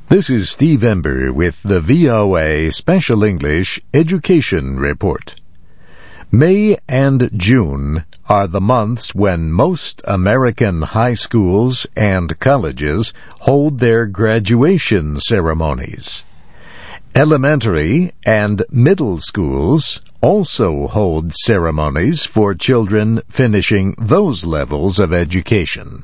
This is Steve Ember with the VOA Special English Education Report. May and June are the months when most American high schools and colleges hold their graduation ceremonies. Elementary and middle schools also hold ceremonies for children finishing those levels of education.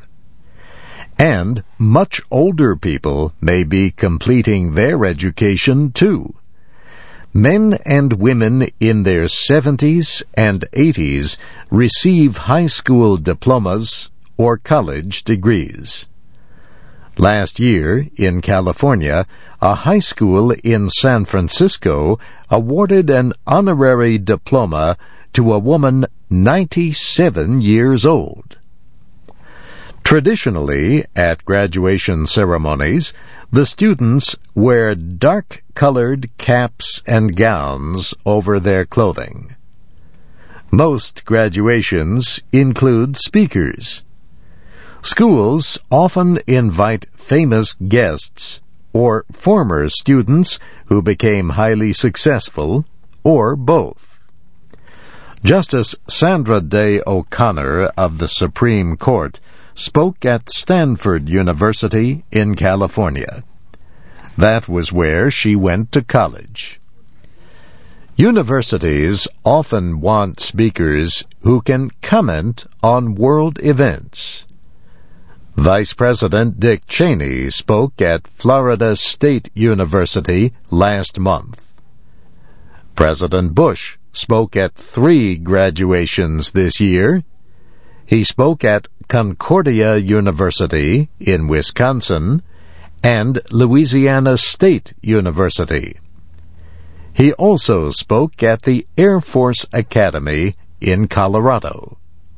And much older people may be completing their education too. Men and women in their 70s and 80s receive high school diplomas or college degrees. Last year, in California, a high school in San Francisco awarded an honorary diploma to a woman 97 years old. Traditionally, at graduation ceremonies, the students wear dark-colored caps and gowns over their clothing. Most graduations include speakers. Schools often invite famous guests or former students who became highly successful, or both. Justice Sandra Day O'Connor of the Supreme Court spoke at Stanford University in California. That was where she went to college. Universities often want speakers who can comment on world events. Vice President Dick Cheney spoke at Florida State University last month. President Bush spoke at 3 graduations this year. He spoke at Concordia University in Wisconsin and Louisiana State University. He also spoke at the Air Force Academy in Colorado.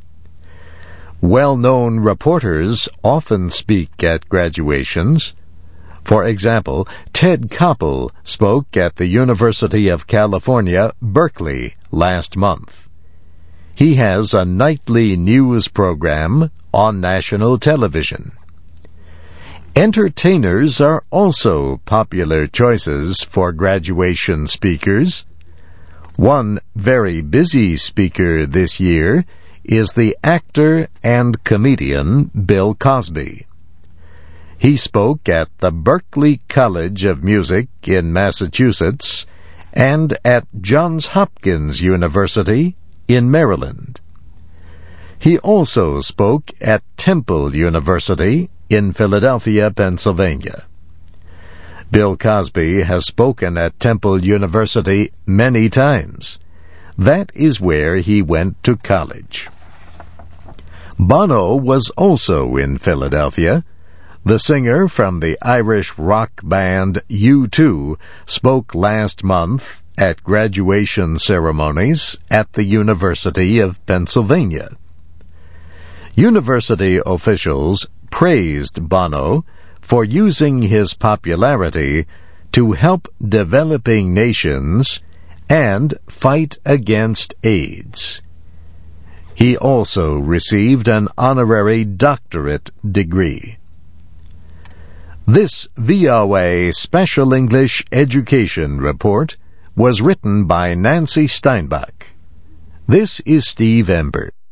Well-known reporters often speak at graduations. For example, Ted Koppel spoke at the University of California, Berkeley, last month. He has a nightly news program on national television. Entertainers are also popular choices for graduation speakers. One very busy speaker this year is the actor and comedian Bill Cosby. He spoke at the Berklee College of Music in Massachusetts and at Johns Hopkins University in Maryland. He also spoke at Temple University in Philadelphia, Pennsylvania. Bill Cosby has spoken at Temple University many times. That is where he went to college. Bono was also in Philadelphia. The singer from the Irish rock band U2 spoke last month at graduation ceremonies at the University of Pennsylvania. University officials praised Bono for using his popularity to help developing nations and fight against AIDS. He also received an honorary doctorate degree. This VOA Special English Education Report was written by Nancy Steinbach. This is Steve Ember.